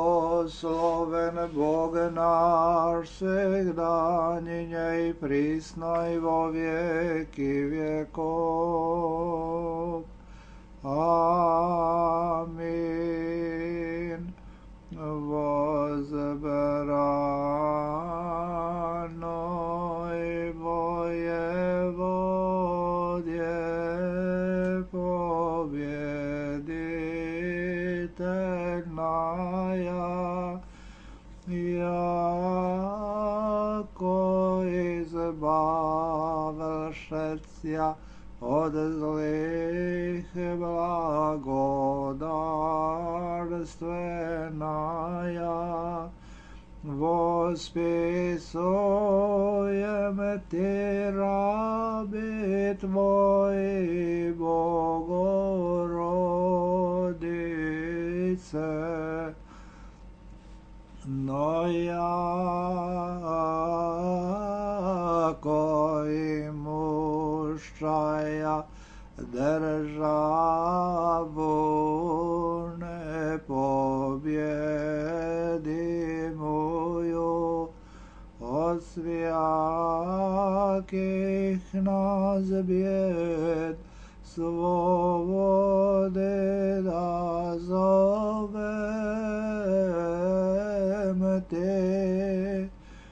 Blagosloven Bog naš, segdanje i prisno i vo vijeki vjekov. Amin. Возбранoj Vojevodje, pobjeditelnaja, jako izbavlšecija od zlih blagodarstvenaja. Vospisujem ti rabi tvoji, Bogorodice, no jako i muščaja državu ne pobjedimuju, od svijakih nas bijed svobode da zovem te.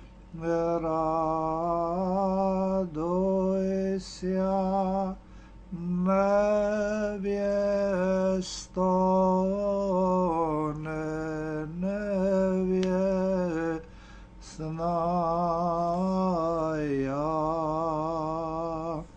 Raduj sja, nevjesto, nevjesnaja.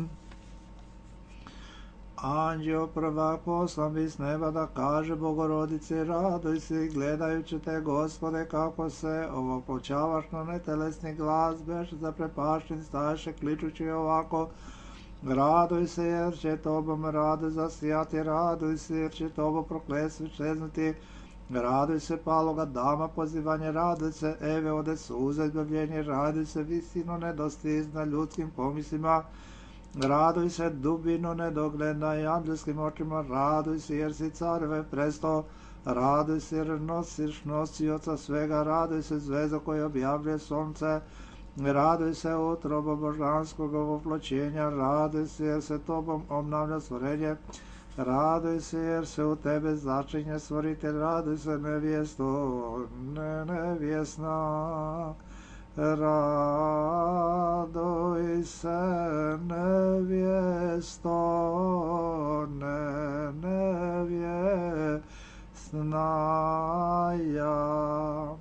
Anđeo prvak poslan bi s neba da kaže Bogorodici, raduj se, gledajući te, Gospode, kako se ovo počavaš na netelesni glas, beš zaprepašten, staješe kličući ovako: raduj se, jer će tobom radost zasijati, raduj se, jer će tobo prokletstvo iščeznuti, raduj se, paloga dama pozivanje, raduj se, Eve ode suza izbavljenje, raduj se, visino nedostizna ljudskim pomislima, raduj se, dubino nedogledna i angelskim očima, raduj se, jer si careve presto, raduj se, jer nosiš nosioca svega, raduj se, zvezdo koje objavljuje sunce, raduj se, utrobo božanskog ovoploćenja, raduj se, jer se tobom obnavlja stvorenje, raduj se, jer se u tebe začinje stvoritelj, raduj se, nevjesto, nevjesna, raduj se, nevjesto, nevjesnaja.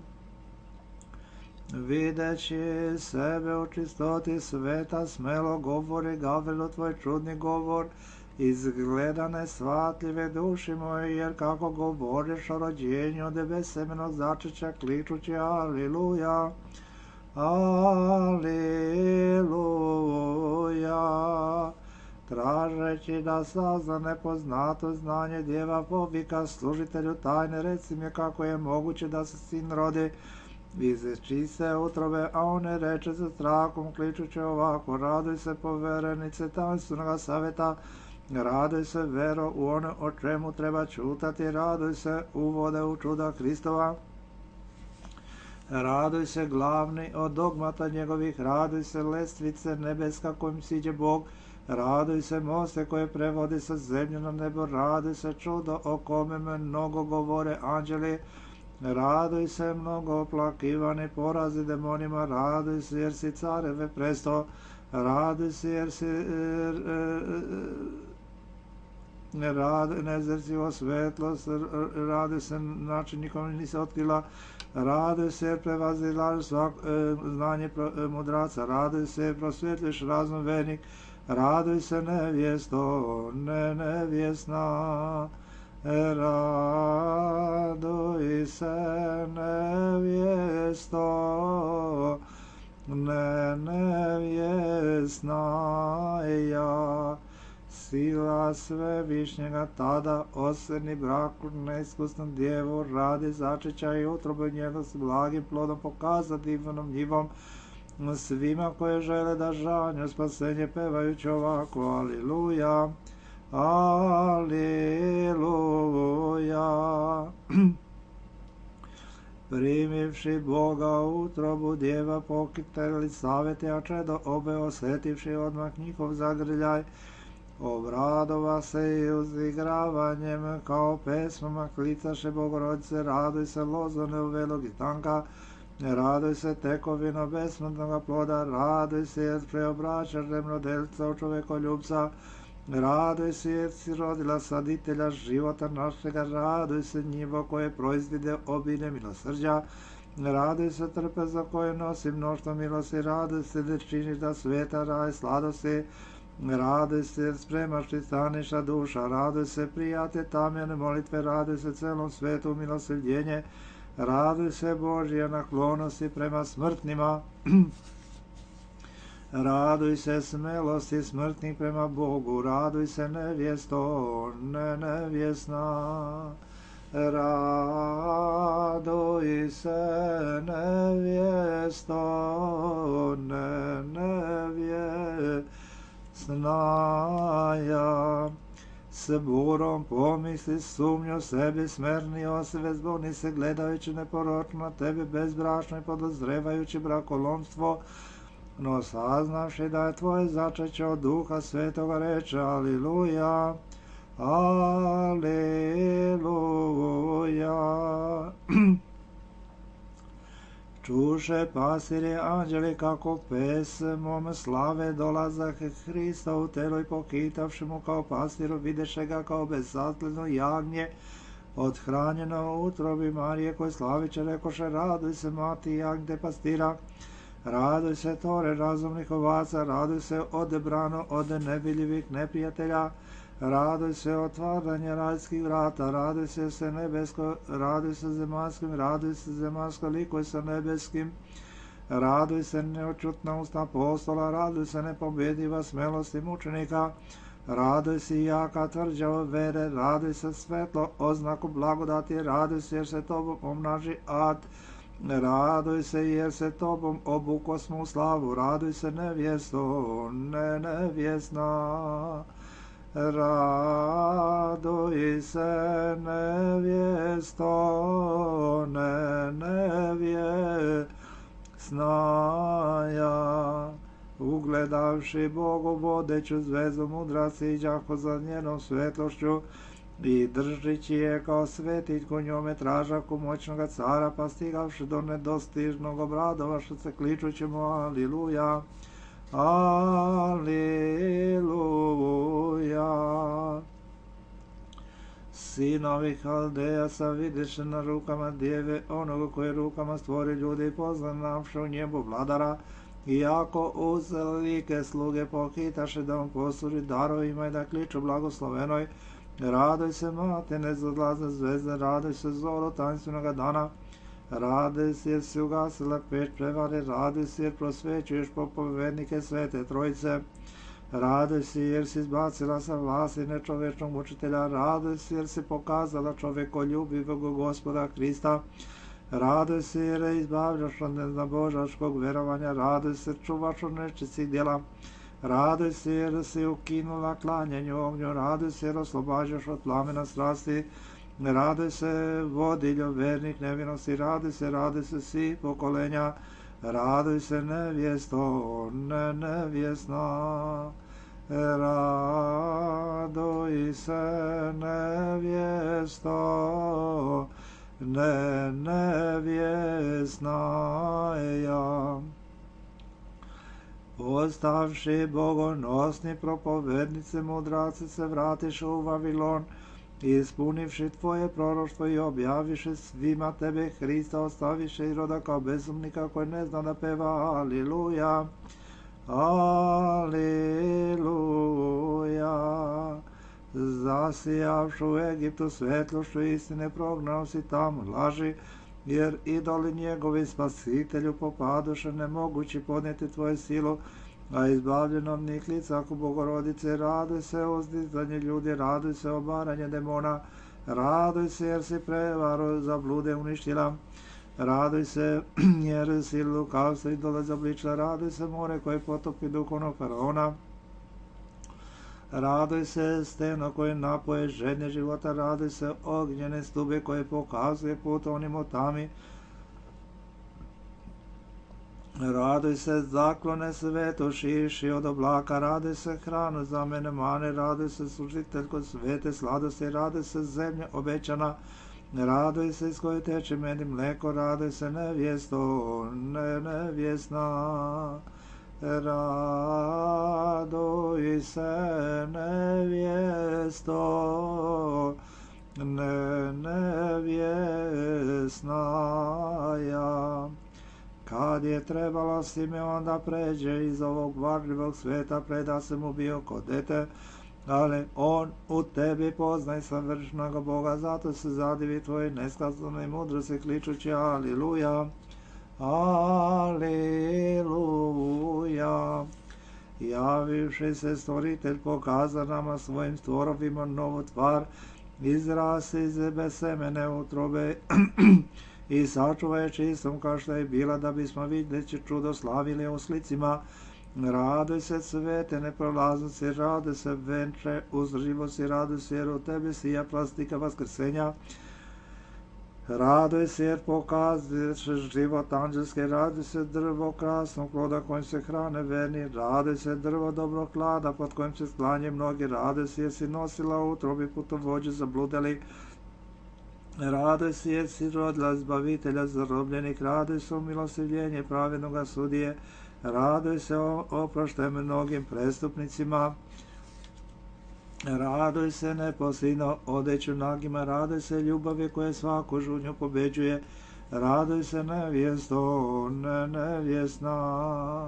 Videći sebe u čistoti sveta, smelo govori, Gavrilo, tvoj čudni govor, izgleda nesvatljive duši moje, jer kako govoriš o rođenju od besemenog začeća, kličući aliluja, aliluja. Tražeći da sazna nepoznato znanje, djeva povika služitelju tajne, reci mi kako je moguće da se sin rodi iz čiste utrobe, a on ne reče sa strahom, kličući ovako: raduj se, poverenice tajnstvenog savjeta, raduj se, vero, u ono o čemu treba čutati, raduj se, uvode u čuda Hristova, raduj se, glavni od dogmata njegovih, raduj se, lestvice nebeska kojim siđe Bog, raduj se, moste koje prevodi sa zemlje na nebo, raduj se, čudo o kome mnogo govore anđeli, raduj se, mnogo oplakivani porazi demonima, raduj se, jer si careve presto, raduj se, jer si nezrecivo svetlost, raduj se, znači nikom nisi otkrila, raduj se, jer prevazilaš znanje mudraca, raduj se, jer prosvjetliš razum vernik, raduj se, nevjesto, nevjesna, raduj se, nevjesto, nevjesnaja. Sila svevišnjega tada osrni braku neiskusnom djevu, radi začeća i utrobu njega s blagim plodom pokaza divnom njivom svima koje žele da žanju spasenje, pevajući ovako: aliluja, aliluja. primivši Boga u utrobu djeva pokiteli savjeti, a čedo obe osjetivši odmah njihov zagrljaj, obradova se i uzigravanjem kao pesmama klicaše Bogorodice, raduj se lozone u velog i tanka, raduj se tekovino besmrtnoga ploda, raduj se jer preobraćaš zemljodelca u čovekoljubca, raduj se jer si rodila saditelja života našega, raduj se njivo koje proizvide obilje milosrđa, raduj se trpeza koje nosi mnoštvo milosti, raduj se da činiš da sveta raj sladosti, raduj se jer spremaš ti staniša duša, raduj se prijate tamjene molitve, raduj se celom svetu milosrđenje, raduj se Božja naklonosti prema smrtnima, raduj se smelosti smrtnih prema Bogu, raduj se nevjesto, nevjesna, raduj se nevjesto, nevjesna, s burom pomisli sumnju sebi smerni osve zbogni se gledajući neporočno na tebe bezbrašno i podozrevajući brakolomstvo, no saznavši da je tvoje začeće od Duha Svetoga reče Aliluja, Aliluja. Čuše pasiri anđeli kako pesmom slave dolazak Hrista u telo i pokitavši mu kao pastiru videše ga kao bezatleno jagnje odhranjeno u utrobi Marije koji slaviće rekoše raduj se mati jagnje pastira, raduj se tore razumnih ovaca, raduj se odebrano od nevidljivih neprijatelja, raduj se otvaranje rajskih vrata, raduj se nebesko, raduj se zemaljskim, raduj se zemaljsko likuj sa nebeskim, raduj se neočutna usta apostola, raduj se nepobjediva smelosti mučenika, raduj se jaka tvrđava vere, raduj se svetlo oznaku blagodati, raduj se jer se tobom omnaži ad, raduj se jer se tobom obukosmo u slavu, raduj se nevjesto, nevjesna, raduj se nevjesto, nevjesna, ugledavši Bogu vodeću zvezu mudrasti iđako za njenom svetlošću i držići je kao svetilj njome tražaku moćnoga cara, pa stigavši do nedostižnog obradovaša se kličući mu Aliluja, Aliluja. Sinovi Haldejasa vidiše na rukama djeve onoga koje rukama stvori ljudi i poznavši u njebu vladara, iako uz like sluge pohitaše da on posluži darovima i da kliču blagoslovenoj, raduj se mate nezadlazne zvezde, raduj se zoro tanstvenoga dana, raduj se jer si ugasila peć prevare, raduj se jer prosvećuješ propovednike Svete Trojice, raduj se jer si izbacila sa vlasti nečovečnog mučitelja, raduj se jer si pokazala čovekoljubivog Gospoda Krista, raduj se jer je izbavljaš od neznabožačkog verovanja, raduj se čuvaš od nečistih djela, raduj se jer si ukinula klanjanju ognju, raduj se jer oslobađaš od plamena strasti, raduj se vodiljo vernih nevinosti, raduj se svi pokolenja, raduj se nevjesto, nevjesna, raduj se nevjesto, nevjesna ja. Postavši bogonosni propovednice mudraci se vratiše u Vavilon, ispunivši tvoje proroštvo i objaviše svima tebe Hrista, ostaviše i roda kao bezumnika koji ne zna da peva Aliluja, Aliluja. Zasijavšu u Egiptu svetlošću istine, prognao si tamo laži, jer idoli njegovi spasitelju popadoše nemogući podnijeti tvoju silu, a izbavljenom niklica ako Bogorodice, raduj se uzdizanje ljudi, raduj se obaranje demona, raduj se jer si prevaru za blude uništila, raduj se jer si lukavstvo i dole zabličila, raduj se more koje potopi duhovnog faraona, raduj se steno koje napoje žednje života, raduj se ognjene stube koje pokazuje put onim otami, Raduj se, zaklone svetu, šiši od oblaka, raduj se hranu za mene mane, raduj se služiteljko svete sladosti, raduj se zemlje obećana, raduj se iz koje teče meni mleko, raduj se nevjesto, nevjesna. Raduj se nevjesto, nevjesna ja. Kad je trebalo Simeon da pređe iz ovog varljivog sveta, preda se mu bio kod dete, ali on u tebi poznaj savršenog Boga, zato se zadivi tvoje neskazane mudrosti, kličući aliluja, aliluja. Javivši se stvoritelj pokaza nama svojim stvorovima novu tvar, izrase iz besemene utrobe i sačuvaj čistom kao što je bila, da bismo vidjeći čudo slavili u slicima. Raduj se svete neprolaznosti, raduj se venče uzdrživosti, raduj se jer u tebi sija plastika vaskrsenja. Raduj se jer pokazuješ život anđelske, raduj se drvo krasnog ploda kojim se hrane verni, raduj se drvo dobrog klada pod kojim se sklanje mnogi, raduj se jer si nosila u utrobi putovođe zabludeli, raduj se jer si rodila izbavitelja zarobljenih, raduj se u milostivljenje pravednoga sudije, raduj se oproštaj mnogim prestupnicima, raduj se neposljedno odeću nagima, raduj se ljubavi koje svaku žudnju pobeđuje, raduj se nevjesto, nevjesna.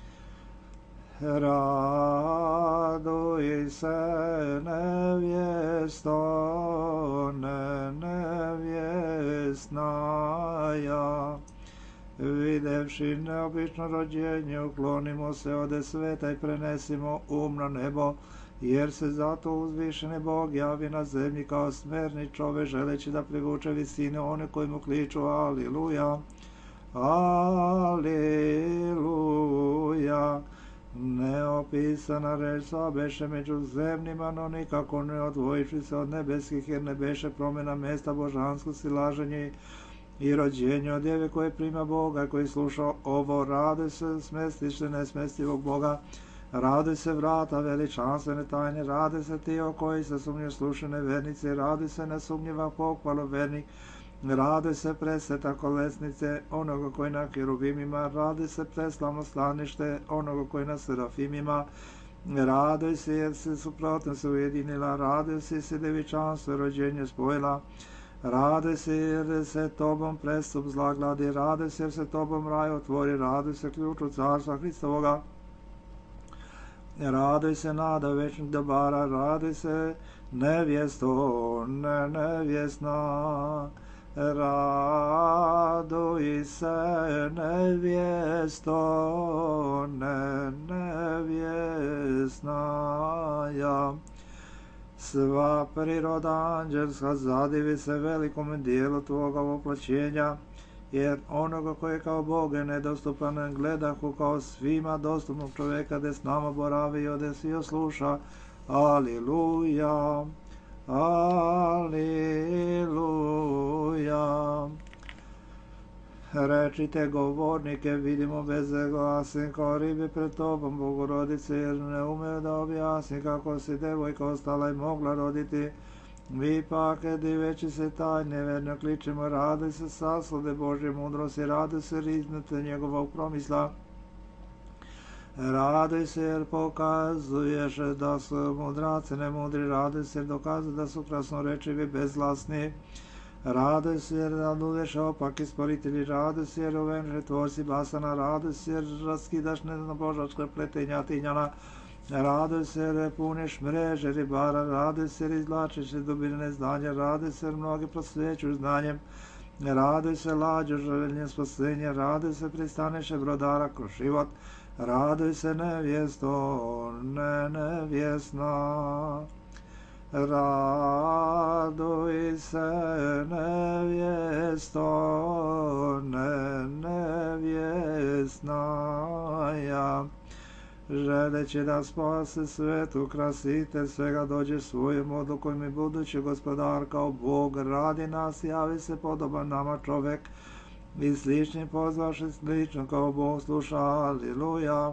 Raduj se nevjesto, nevjesna ja. Videvši neobično rođenje, uklonimo se ode sveta i prenesimo na nebo, jer se zato uzvišeni Bog javi na zemlji kao smerni čove, želeći da privuče visine one koji mu kliču aliluja, aliluja. Neopisana reč beše među zemljima, no nikako ne odvojiši se od nebeskih, jer ne beše promjena mesta božanskosti, laženje i rođenje od djeve koje prima Boga, koji sluša ovo. Raduj se smestište nesmestivog Boga, raduj se vrata veličanstvene tajne, raduj se ti o koji se sumnje slušane vernice, raduj se nesumnjiva pohvalo vernik, raduj se presveta kolesnice onoga koji na kerubimima, raduj se preslavno slanište onoga koji na serafimima, raduj se jer se suprotno se ujedinila, raduj se jer se devičanstvo rođenje spojila, raduj se jer se tobom prestup zla gladi, raduj se jer se tobom raj otvori, raduj se ključu carstva Hristovoga, raduj se nada večnih dobara, raduj se nevjesto, nevjesna. Raduj se nevjesto, nevjesna ja. Sva priroda anđelska zadivi se velikom dijelu tvoga voplaćenja, jer onoga koji kao Bog je nedostupan gledahu kao svima dostupnog čovjeka, da s nama boravi i ode svi osluša. Aliluja, aliluja. Rečite govornike, vidimo veze glasim kao ribe pred tobom, Bogorodice, jer ne umeju da objasni kako si devojka ostala i mogla roditi. Vi pak, diveći se tajne, verno kličemo, raduj se saslade Božje mudrosti, raduj se riznete njegovog promisla. Raduj se jer pokazuješ da su mudraci nemudri, raduj se jer dokazuju da su krasnorečivi bezglasni. Raduj se jer nadudeš opak isporitelji, raduj se jer uvenže tvorci basana, raduj se jer raskidaš neznabožačka pletenja tinjana, raduj se jer puniš mreže ribara, raduj se jer izvlačiš iz dubine znanja, raduj se jer mnogi prosvećuju znanjem, raduj se lađu željenjem spasenja, raduj se pristaneše brodara kroz život, raduj se nevjesto, nevjesna. Raduj se nevjesto, nevjesna ja. Želeći da spase svet, ukrasitelj svega, dođe svojom odlukom i budući gospodar kao Bog radi nas, javi se podoban nama čovjek, i slični pozvaši slično kao Bog sluša, aleluja,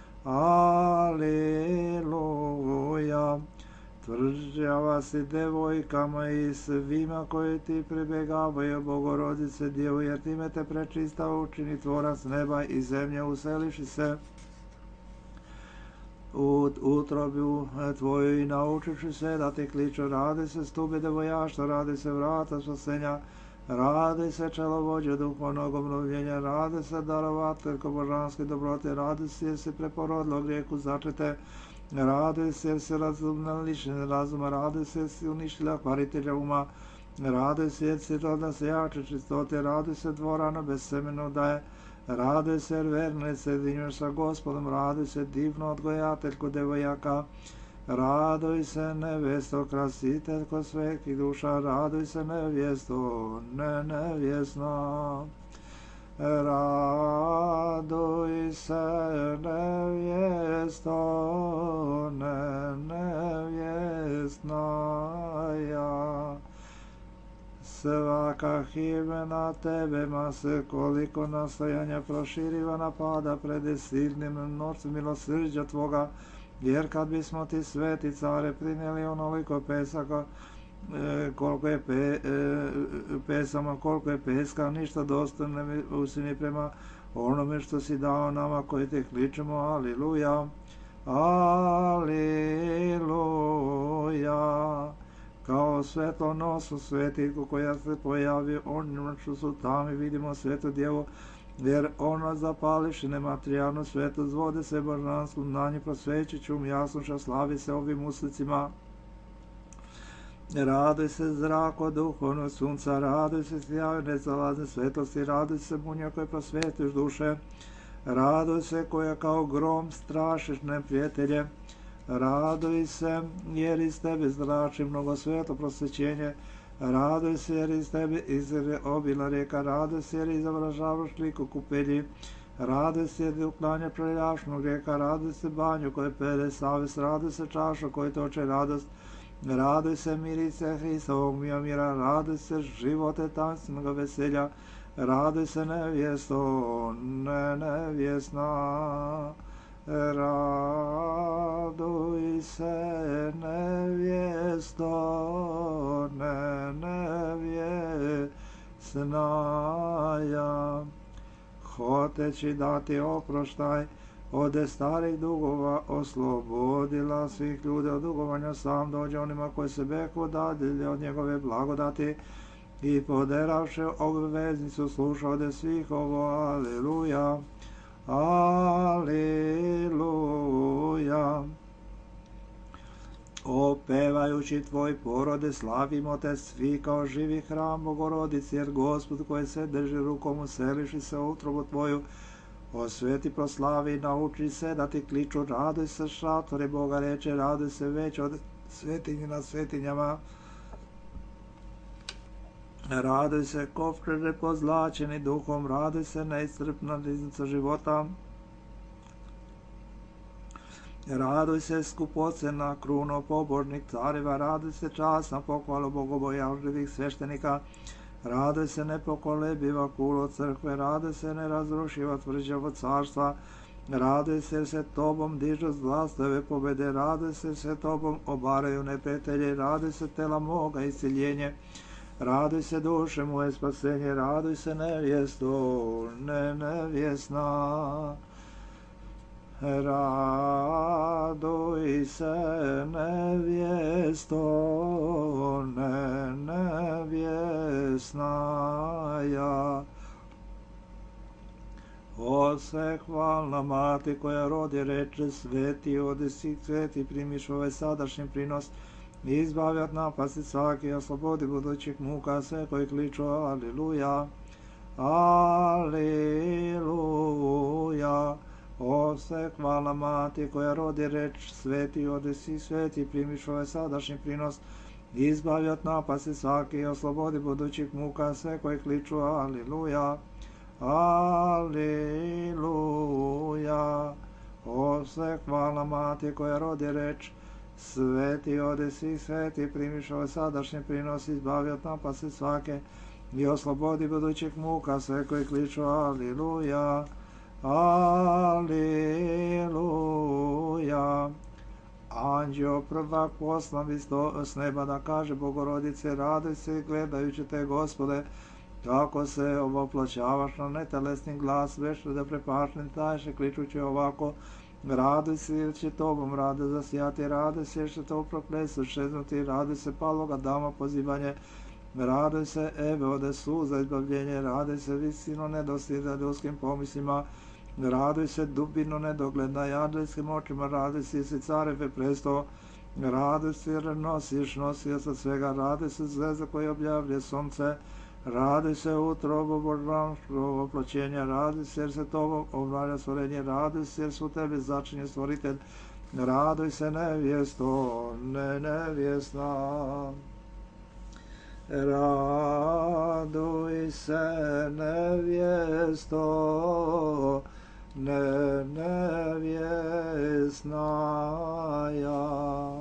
aleluja. Tvrđava si devojkama i svima koji ti pribjegavaju, Bogorodice Djevo, jer time te prečista učini tvorac neba i zemlje, useliši se u utrobu tvoju i naučiši se da ti kliču, radi se stube devojaštva, radi se vrata spasenja, radi se čelovođe duhovnog obnovljenja, radi se darovateljko božanske dobrote, radi se jer si preporodilo grijehu začete, radi se jer si razumna lišenje razuma, radi se jer si uništila kvaritelja uma, radi se jer si rodna se jače čistote, radi se dvorana bez semena daje, radi se jer verne se jedinjuješ sa Gospodom, radi se divno odgojateljko devojaka, raduj se nevesto krasiteljko svetih duša, raduj se nevjesto nevjesna, raduj se nevjesto nevjesna ja. Svaka himena tebe ma se koliko nastojanja proširiva napada pred silnim novcem milosrđa tvoga, jer kad bismo ti sveti care prinijeli onoliko pesaka, koliko je pesama, koliko je peska, ništa dostojno ne usini prema onome što si dao nama koji te kličemo, aleluja, aleluja. Kao svetonosu svetiljku koja se pojavi onima što su tamo i vidimo svetu djevu, jer ona zapališi nematerijalnu svetost, vode se božanskom na nju prosvećiću, jasnoša slavi se ovim uslicima. Raduj se zrako duhovnog sunca, raduj se sjaju nezalazne svetosti, raduj se munja koje prosvetiš duše, raduj se koja kao grom strašiš neprijatelje, raduj se jer iz tebe zrači mnogo sveto prosvećenje, raduj se jer iz tebe izre obila rijeka, raduj se jer izavražavaš liku kupelji, raduj se jer uklanja preljašnog rijeka, raduj se banju koje pere savest, raduj se čaša koje toče radost, raduj se mirice Hristovog mira, raduj se živote tanstvenoga veselja, raduj se nevjesto nevjesna, raduj se nevjesto nevjesna ja. Hoteći dati oproštaj od starih dugova, oslobodila svih ljudi od dugovanja, sam dođe onima koji se beku dadilje od njegove blagodati i poderavše obveznicu sluša od svih ovo, aleluja, aleluja. Opevajući tvoj porode, slavimo te svi kao živi hram Bogorodici, jer Gospod koji se drži rukom useliši se u utrobu tvoju, osveti proslavi, nauči se da ti kliču, raduj se šatore Boga reče, raduj se već od svetinji na svetinjama, raduj se kovčeže pozlačeni duhom, raduj se neiscrpna riznica života, raduj se skupocena kruno pobožnih careva, raduj se časna pohvalu bogobojažljivih sveštenika, raduj se nepokolebiva kulo crkve, raduj se nerazrušiva tvrđavo carstva, raduj se jer se tobom dižu zlastove pobede, raduj se tobom obaraju neprijatelje, raduj se tela moga isceljenje, raduj se duše moje spasenje, raduj se nevjesto nevjesna, raduj se nevjesto nevjesna ja. O sve hvalna mati koja rodi reče, sveti odesi, sveti primiš ovaj sadašnji prinos, izbavi od napasti svaki, oslobodi budućih muka sve koji kliču, aleluja, aleluja. O sve hvala mati koja rodi reč, sveti odesi, sveti primiš ovaj sadašnji prinos, izbavi od napasti svaki, oslobodi budućih muka sve koji kliču, aleluja, aleluja. O sve hvala mati koja rodi reč, sveti odesi, sveti primiš ovaj sadašnji prinos, izbavi od napasti svake, i oslobodi budućih muka sve koji kliču aliluja, aliluja. Anđeo prvak poslan s neba da kaže Bogorodice, raduj se gledajući te, Gospode, kako se ovoploćavaš na netelesni glas, vešli da prepašni tajše, kličući ovako, raduj se jer će tobom rade zasijati, raduj se jer će to prokletstvo šeznuti, raduj se paloga dama pozivanje, raduj se Eve ode suza izbavljenje, raduj se visino nedostižna ljudskim pomislima, raduj se dubino nedogledna jadljskim očima, raduj se si careve presto, raduj se jer nosiš sa svega, raduj se zvezda koji objavlje sunce, raduj se utrobo božanskog oploćenja, raduj se jer se to obnavlja stvorenje, raduj se jer su tebe začinje stvoritelj, raduj se nevjesto, nevjesna. Raduj se nevjesto, nevjesnaja.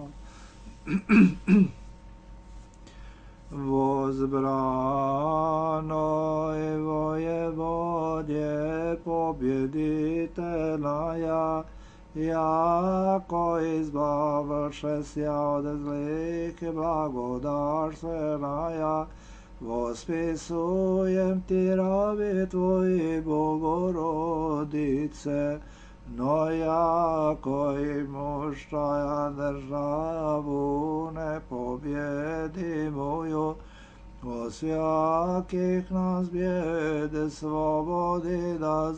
Возбранoj vojevodje pobjeditelja, jako izbavše sja od zlih blagodarstvena, vospisujem ti rabi tvoji, Bogorodice, no jako imuštaja državu nepobjedimuju, o svjakih nas bijede slobodi da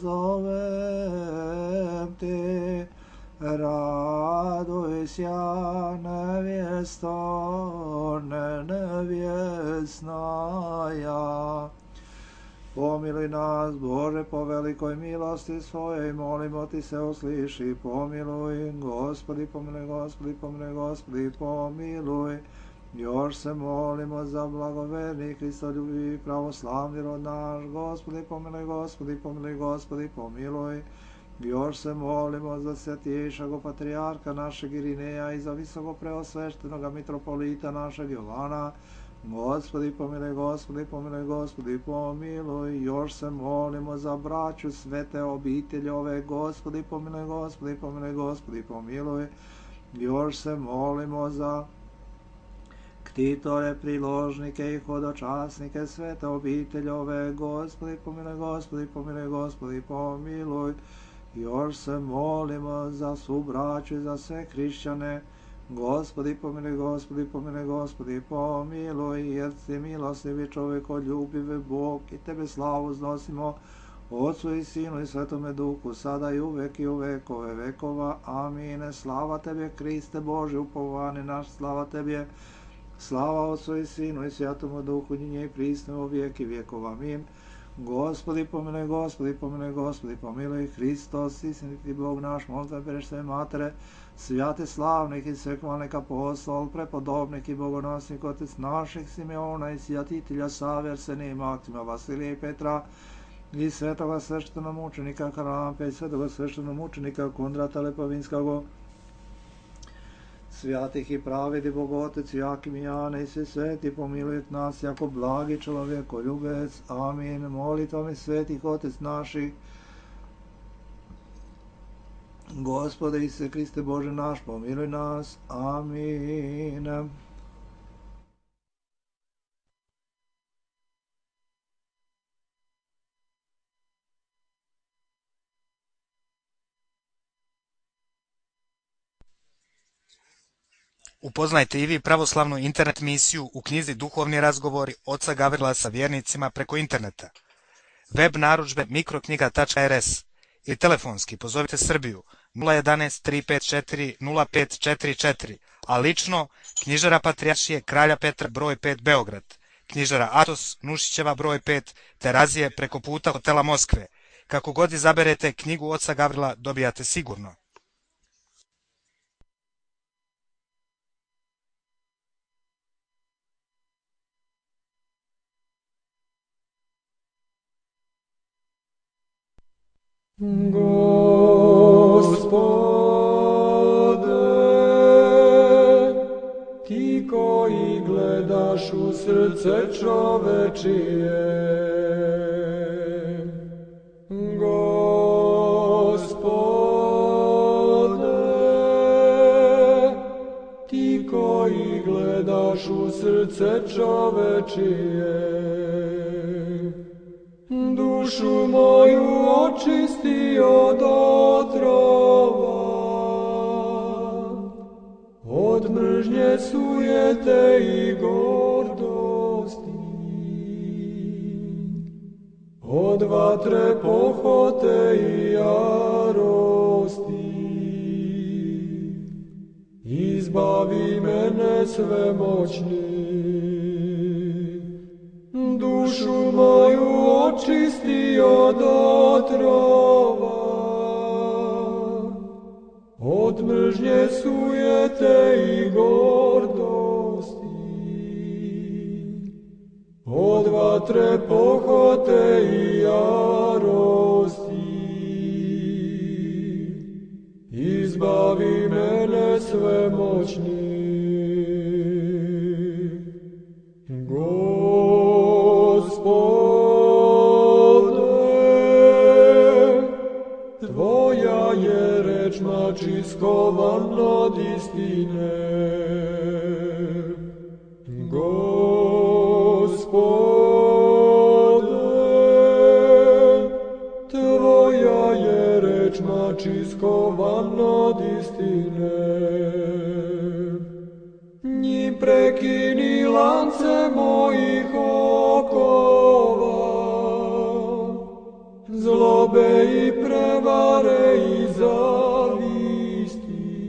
zovem ti. Raduj sja nevjesto, nevjesnaja. Pomiluj nas, Bože, po velikoj milosti svojej, molimo ti se usliši, pomiluj, Gospodi, pomiluj, Gospodi, pomiluj, Gospodi, pomiluj. Još se molimo za blagoverni Hristoljubivi pravoslavni rod naš, Gospodi, pomiluj, Gospodi, pomiluj, Gospodi, pomiluj. Još se molimo za svjetiješeg patrijarka našeg Irineja i za visoko preosveštenoga mitropolita našeg Jovana. Gospodi, pomiluj, Gospodi, pomiluj, Gospodi, pomiluj. Još se molimo za braću svete obiteljove, Gospodi, pomiluj, Gospodi, pomiluj, Gospodi, pomiluj. Još se molimo za ktitore, priložnike i hodočasnike svete obiteljove, Gospodi, pomiluj, Gospodi, pomiluj, Gospodi, pomiluj. Još se molimo za svu braću i za sve hrišćane, Gospodi, pomiluj, Gospodi, pomiluj, Gospodi, pomiluj, jer si milostivi čovjekoljubivi Bog i tebe slavu znosimo, Otcu i Sinu i Svetome Duhu, sada i uvek i u vekove vekova. Amine. Slava tebe, Kriste Bože, upovani naš, slava tebe, slava Otcu i Sinu i Svetomu Duhu, njinje i prisne u vijeki vjekova. Amin. Gospodi, pomiluj, Gospodi, pomiluj, Gospodi, pomiluj. Hristos, istiniti Bog naš, molitve bereš sve matere, svijate slavnih i svekvalnih apostol, prepodobnik i bogonosnik, otec naših Simeona i sjatitelja Save, Arsenija, Maktima, Vasilija i Petra, i svetoga sveštenomučenika Harampe, i svetoga sveštenomučenika Kondrata Lepovinskog, svjatih i pravedi Bogotec, Jakim i Jane i svi sveti, pomilujet nas jako blagi čovjekoljubec. Amin. Molitvami svetih Otec naših, Gospode Isuse Kriste Bože naš, pomiluj nas. Amin. Upoznajte i vi pravoslavnu internet misiju u knjizi Duhovni razgovori oca Gavrila sa vjernicima preko interneta. Web narudžbe mikroknjiga.rs ili telefonski pozovite Srbiju 011 354 0544, a lično knjižara Patrijaršije Kralja Petra broj 5 Beograd, knjižara Atos Nušićeva broj 5 Terazije preko puta hotela Moskve. Kako god izaberete knjigu oca Gavrila dobijate sigurno. Gospode, ti koji gledaš u srce čovečije. Ti koji gledaš u srce čovečije, dušu moju očisti od otrova, od mržnje, sujete i gordosti, od vatre, pohote i jarosti. Izbavi mene svemoćni, dušu moju očisti od otrova, od mržnje, sujete i gordosti, od vatre, pohote i jarosti. Izbavi mene svemoćni. Gospode, Tvoja je reč mač iskovan od istine. Tvoja je reč mač iskovan od istine. Njim prekini lance mojih okova, zlobe i prevare i zavisti.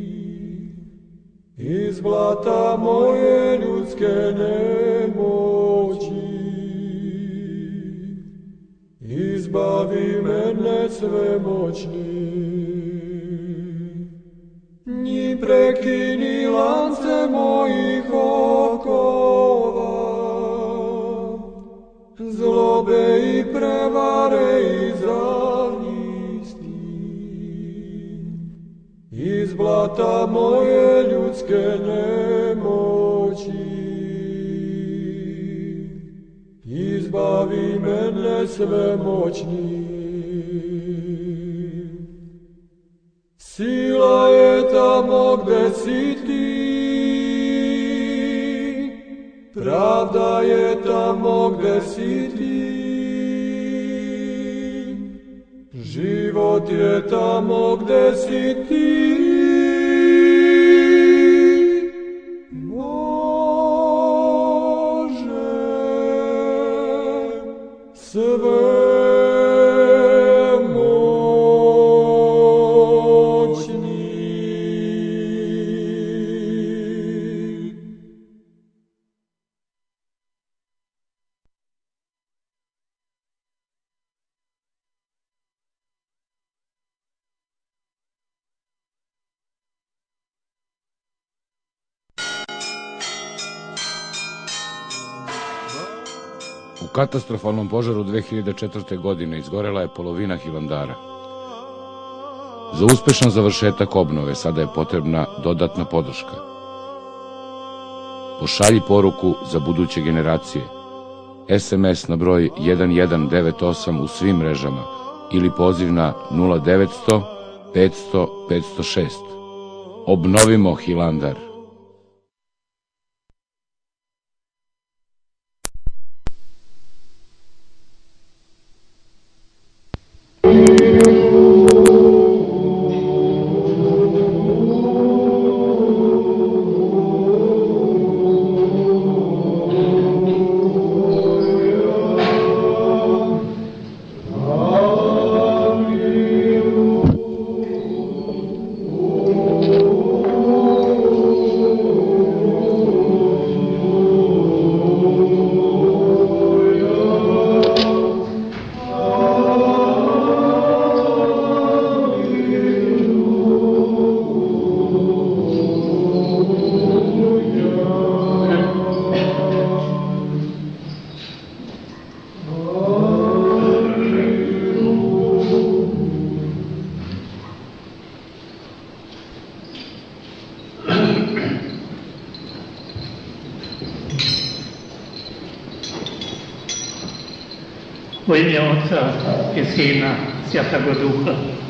Iz blata moje ljudske nemoći, izbavi mene svemoćni. Njim prekini lance mojih okova, zlobe i prevare i zavisti. Iz blata moje ljudske nemoći, izbavi mene svemoćni. Sila je tamo gde si ti, pravda je tamo gde si ti, život je tamo gde si ti. Bože, sve U katastrofalnom požaru 2004. godine izgorela je polovina Hilandara. Za uspešan završetak obnove sada je potrebna dodatna podrška. Pošalji poruku za buduće generacije. SMS na broj 1198 u svim mrežama ili poziv na 0900 500 506. Obnovimo Hilandar. U ime Otca i Sina Svjatoga Duha.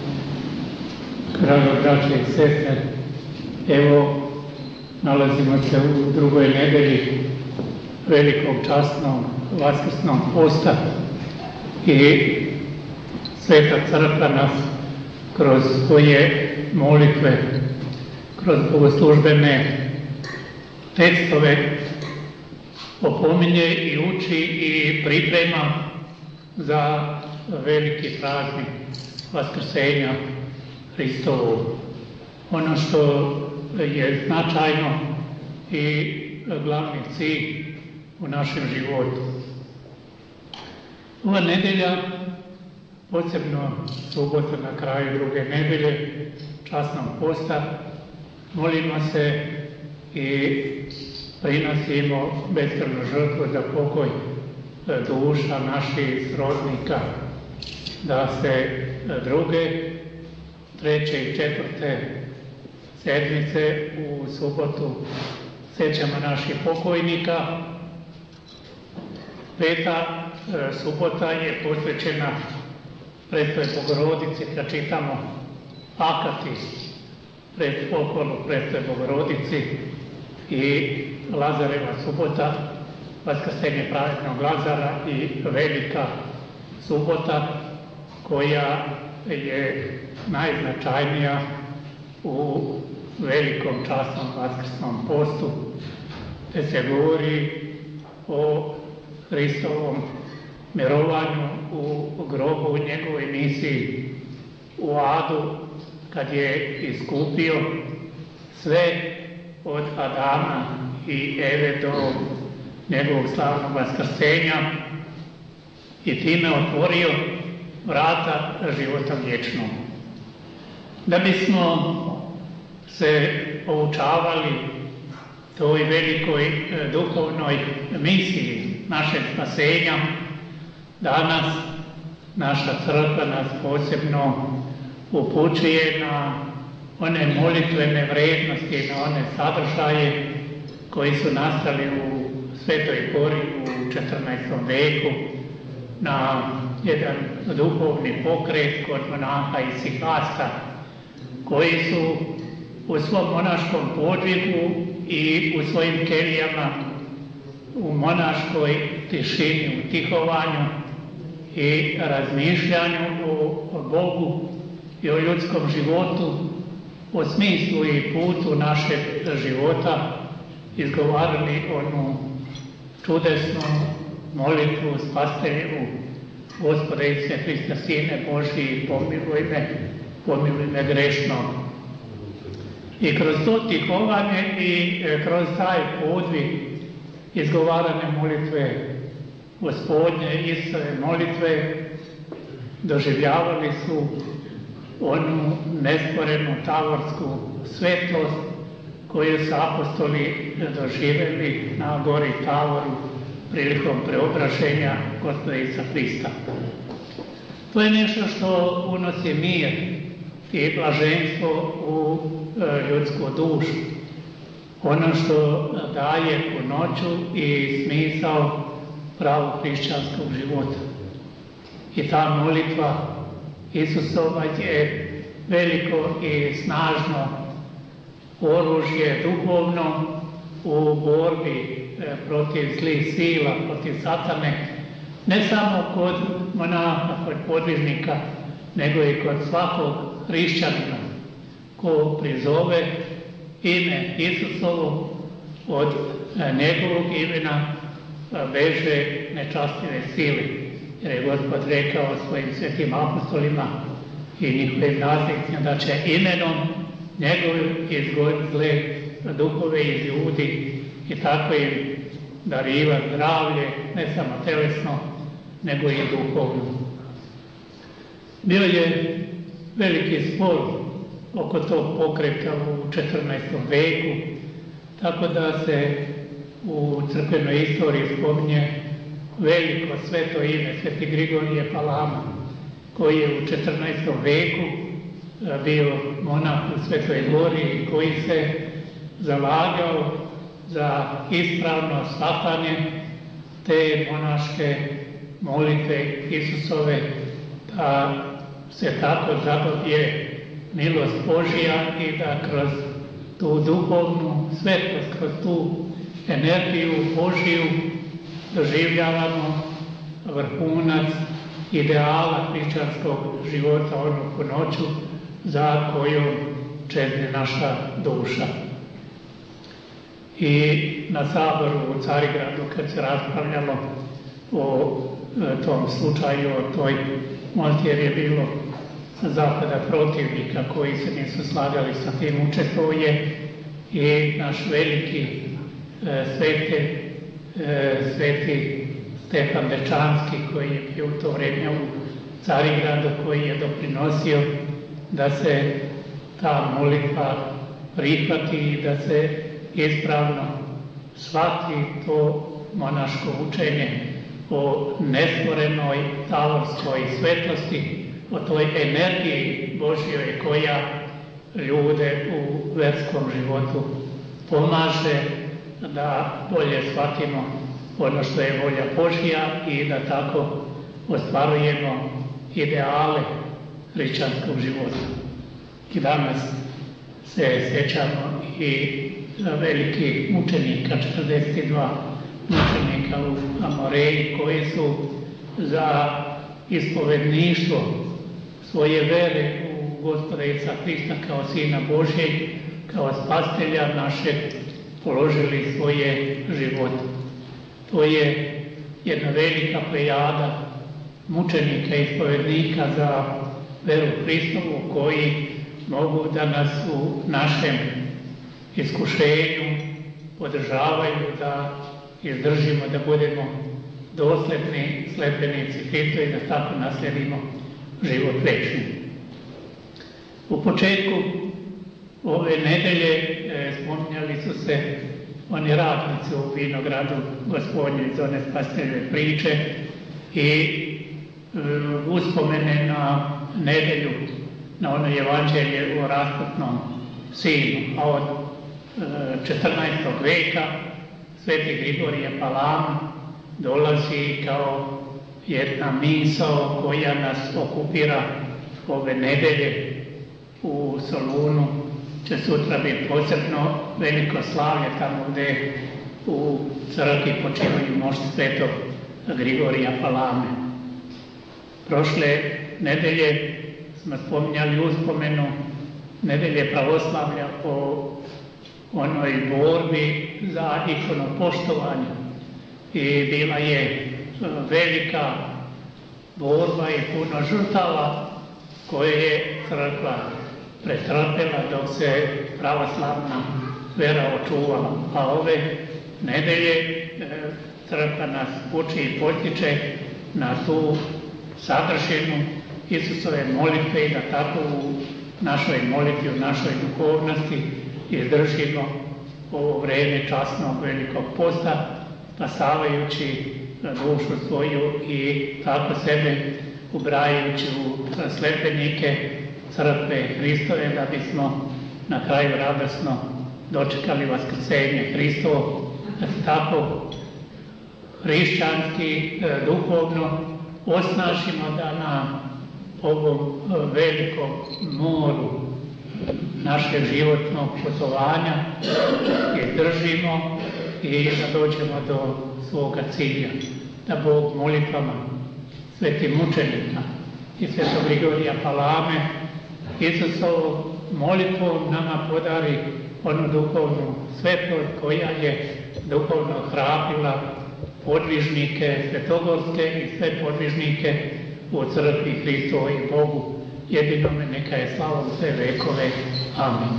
Drago braće i sestre, evo nalazimo se u drugoj nedelji velikog časnog vaskrsnog posta i Sveta Crkva nas kroz svoje molitve, kroz bogoslužbene tekstove opominje i uči i priprema za veliki praznik Vaskrsenja Hristovog. Ono što je značajno i glavni cilj u našem životu. Ova nedelja, posebno subota na kraju druge nedelje časnog posta, molimo se i prinosimo beskrvnu žrtvu za pokoj duša naših srodnika, da se druge, treće i četvrte sedmice u subotu sjećamo naših pokojnika. Peta subota je posvećena Presvetoj Bogorodici, da čitamo akati pred poklonu Presvetoj Bogorodici, i Lazareva subota, Vaskrsenje pravednog Lazara, i velika subota koja je najznačajnija u velikom časnom vaskrsnom postu, gdje se govori o Hristovom mirovanju u grobu, u njegovoj misiji u adu, kad je iskupio sve od Adama i Eve do njegovog slavnog vaskrsenja i time otvorio vrata života vječnog. Da bismo se poučavali toj velikoj duhovnoj misiji našeg spasenja, danas naša crkva nas posebno upućuje na one molitvene vrijednosti, na one sadržaje koji su nastali u Svetoj Gori u 14. veku, na jedan duhovni pokret kod monaha i sikasta, koji su u svom monaškom podvigu i u svojim kelijama, u monaškoj tišini, u tihovanju i razmišljanju o Bogu i o ljudskom životu, o smislu i putu našeg života, izgovarali onu čudesnu molitvu Spasitelju: Gospode Isuse Hriste, Sine Božji, pomiluj me grešnog. I kroz to tihovanje i kroz taj podvig izgovarane molitve Gospodnje, Isusove molitve, doživljavali su onu nesporenu tavorsku svetost koju su apostoli doživjeli na gori Tavoru prilikom preobraženja Gospoda Isusa Hrista. To je nešto što unosi mir i blaženstvo u ljudsku dušu. Ono što daje punoću i smisao pravog hrišćanskog života. I ta molitva Isusova je veliko i snažno oružje duhovno u borbi protiv zlih sila, protiv satane, ne samo kod monaha, kod podvižnika, nego i kod svakog hrišćanina ko prizove ime Isusovo, od njegovog imena beže nečastive sile. Jer je Gospod rekao svojim svetim apostolima i njihovim nasljednicima da će imenom njegovim izgojiti zle duhove iz ljudi i tako im dariva zdravlje, ne samo telesno, nego i duhovno. Bio je veliki spor oko tog pokreta u 14. veku, tako da se u crkvenoj istoriji spominje veliko sveto ime Sveti Grigorije Palama, koji je u 14. veku bio monah u Svetoj Gori i koji se zalagao za ispravno shvatanje te monaške molitve Isusove, da se tako zadobije milost Božja i da kroz tu duhovnu svetlost, kroz tu energiju Božiju doživljavamo vrhunac ideala hrišćanskog života, onu punoću za koju čezne naša duša. I na Saboru u Carigradu, kad se raspravljalo o tom slučaju, o toj molitvi, jer je bilo sa zapada protivnika koji se nisu slagali sa tim, učestvuje i naš veliki sveti Stefan Dečanski, koji je bio u to vrijeme u Carigradu, koji je doprinosio da se ta molitva prihvati i da se ispravno shvati to monaško učenje o nestvorenoj tavorskoj svetlosti, o toj energiji Božjoj koja ljude u verskom životu pomaže da bolje shvatimo ono što je volja Božja i da tako ostvarujemo ideale hrišćanskog života. I danas se sjećamo i velikih mučenika, 42 mučenika u Amoreji, koji su za ispovedništvo svoje vere u Gospoda Isusa Hrista kao Sina Božjeg, kao spastelja našeg, položili svoje živote. To je jedna velika plejada mučenika i ispovednika za veru Hristovu, koji mogu da nas u našem iskušenju podržavaju, da izdržimo, da budemo dosledni sledbenici Hrista i da tako naslijedimo život večni. U početku ove nedelje spominjali su se oni radnici u vinogradu Gospodnje iz one spasiteljeve priče i uspomene na nedelju, na ono evanđelje o rasputnom sinu, a od 14. veka Sveti Grigorije Palama dolazi kao jedna misao koja nas okupira ove nedelje. U Solunu će sutra biti posebno veliko slavlje, tamo gdje u crkvi počivaju mošti Svetog Grigorija Palame. Prošle nedelje smo spominjali uspomenu nedelje pravoslavlja o onoj borbi za ikonopoštovanje. I bila je velika borba i puno žrtava koje je crkva pretrpela dok se pravoslavna vera očuvala. A ove nedelje crkva nas uči i potiče na tu sadržinu Isusove molitve i da tako u našoj molitvi, u našoj duhovnosti izdržimo ovo vrijeme časnog velikog posta, spasavajući dušu svoju i tako sebe ubrajajući u sledbenike crkve Hristove, da bismo na kraju radosno dočekali vaskrsenje Hristovo, da se tako hrišćanski, duhovno osnažimo da na ovom velikom moru našeg životnog putovanja izdržimo i da dođemo do svoga cilja. Da Bog molitvama svetih mučenika i Svetog Grigorija Palame Isusovom molitvom nama podari onu duhovnu svetlost koja je duhovno hrabrila podvižnike svetogorske i sve podvižnike u crkvi Hristovoj i Bogu jedinome neka je slava u sve vekove. Amin.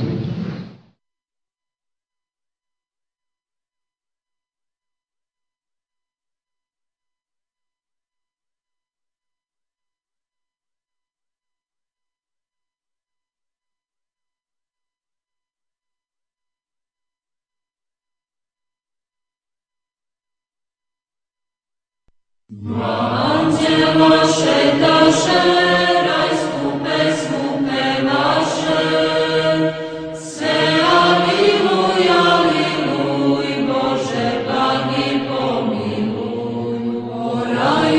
Anđelo šetaše, rajsku pesmu pevaše, se aliluj, aliluj, Bože blagi pomiluj.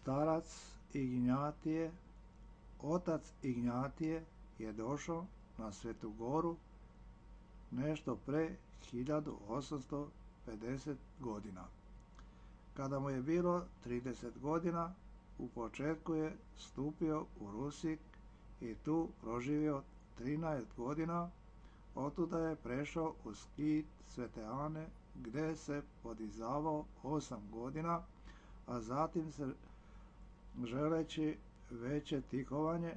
otac Ignjatije je došao na Svetu Goru nešto pre 1850 godina. Kada mu je bilo 30 godina, u početku je stupio u Rusik i tu proživio 13 godina. Otuda je prešao u skit Svete Ane, gdje se podizavao 8 godina, a zatim se, želeći veće tihovanje,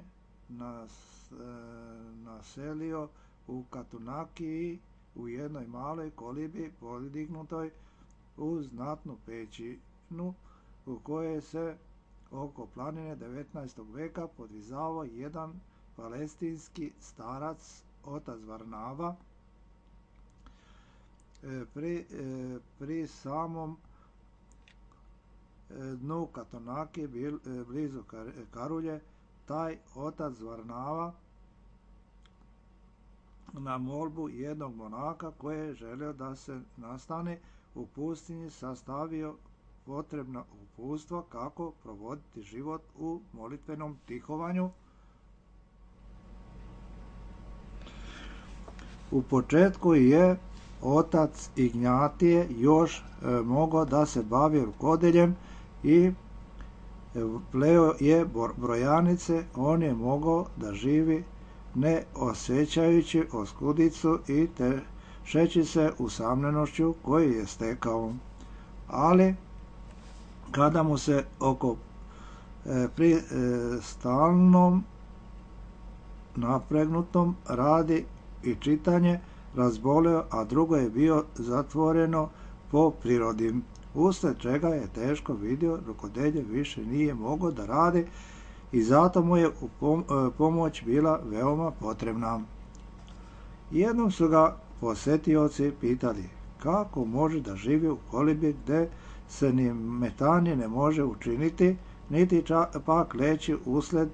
naselio u Katunakiji, u jednoj maloj kolibi podignutoj u znatnu pećinu, u kojoj se oko planine 19. veka podizavao jedan palestinski starac, otac Varnava. Pri samom dnu Katunaki, blizu Karulje, taj otac Varnava na molbu jednog monaka koji je želio da se nastane u pustinji sastavio potrebna uputstva kako provoditi život u molitvenom tihovanju. U početku je otac Ignjatije još mogao da se bavi rukodeljem i pleo je brojanice. On je mogao da živi ne osjećajući oskudicu i tešeći se usamljenošću koju je stekao. Ali kada mu se pri stalnom napregnutom radi i čitanje razboleo, a drugo je bio zatvoreno po prirodi, usled čega je teško vidio, rukodelje više nije mogao da radi i zato mu je pomoć bila veoma potrebna. Jednom su ga posetioci pitali kako može da živi u kolibi gde se ni metanje ne može učiniti, niti pak leći usled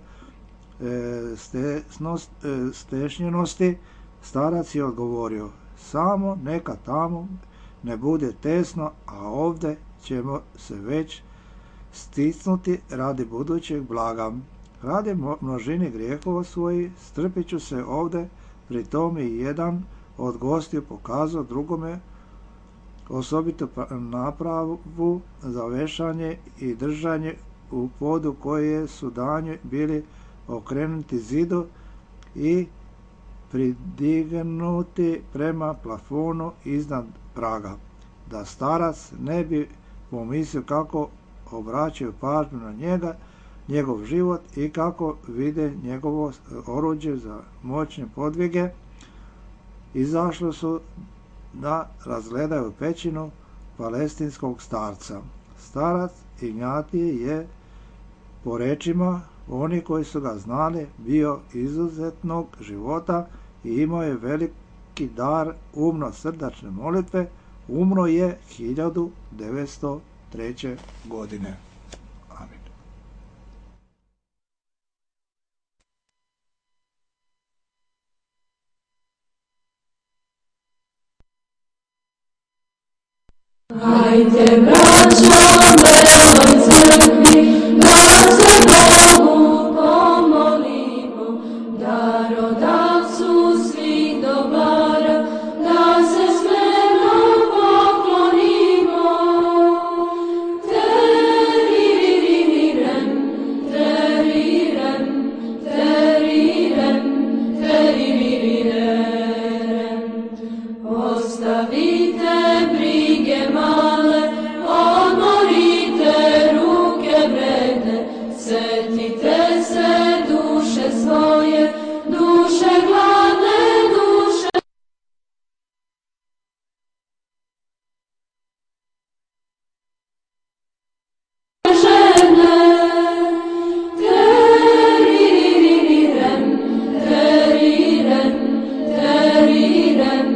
stešnjenosti. Starac je odgovorio, samo neka tamo ne bude tesno, a ovde ćemo se već stisnuti radi budućeg blaga. Radi množini grijehova svojih strpit ću se ovde. Pri tom i jedan od gostiju pokazao drugome osobitu napravu za vešanje i držanje u podu koje su danju bili okrenuti zidu i pridignuti prema plafonu iznad praga, da starac ne bi pomislio kako obraćaju pažnju na njega, njegov život i kako vide njegovo oruđe za moćne podvige. Izašli su da razgledaju pećinu palestinskog starca. Starac Ignjatije je, po rečima oni koji su ga znali, bio izuzetnog života i imao je veliki dar umno-srdačne molitve. Umro je 1903. godine. Amin. Hajde, braćo, beloj crkvi, da se Bogu pomolimo, darodavcu svih dobara, da se smreno poklonimo. Teririrem, teririrem, teririrem, teririrem. Ostavite brige male, odmorite ruke vredne, setite se duše svoje, duše gladne, duše žedne. Teririrem, teririrem, teririrem,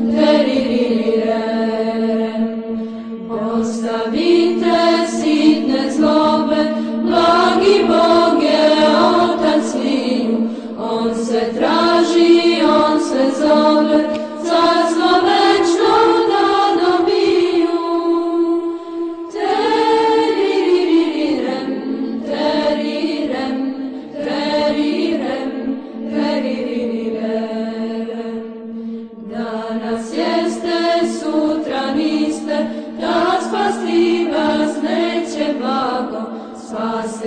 teririrem. Ostavite sitne zlobe, blagi Bog je Otac sviju, on se traži, on se zove, carstvo večno da dobiju. Teririrem,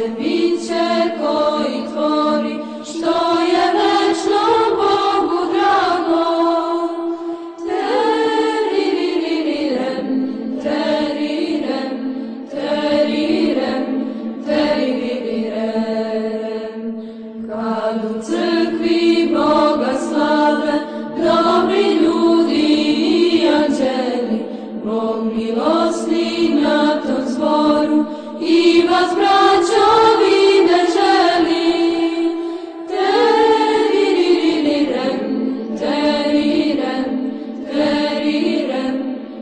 se biće koji tvori, što je večno Bogu drago. Teririrem, teririrem, teririrem, teririrem. Kad u crkvi Boga slave, dobri ljudi i anđeli, Bog milosni na tom zboru i vas braćo vide želi. Teririrem, teririrem, teririrem,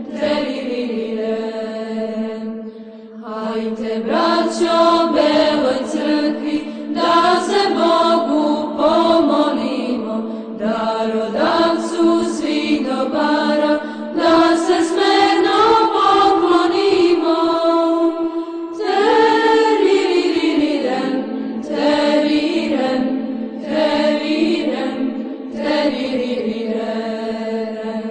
teririrem. Hajte braćo beloj crkvi, da se Bogu pomolimo, darodavcu svih dobara, da se smerno poklonimo. Teririrem, teririrem, teririrem, teririrem.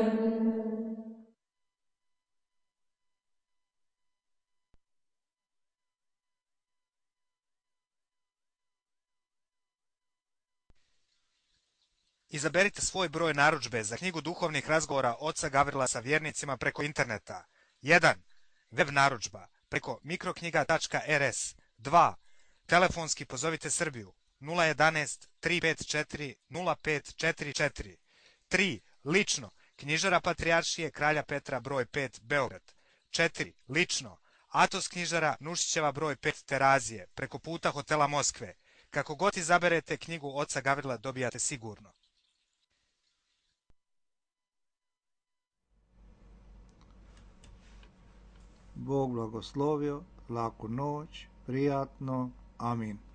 Izaberite svoj broj narudžbe za knjigu duhovnih razgovora oca Gavrila sa vjernicima preko interneta. 1. Web narudžba preko mikroknjiga.rs. 2. Telefonski pozovite Srbiju 011 354 0544. 3. Lično Knjižara Patrijaršije Kralja Petra broj 5 Beograd. 4. Lično Atos knjižara Nušićeva broj 5 Terazije preko puta hotela Moskve. Kako god izaberete knjigu oca Gavrila dobijate sigurno. Bog blagoslovio, laku noć, prijatno, amin.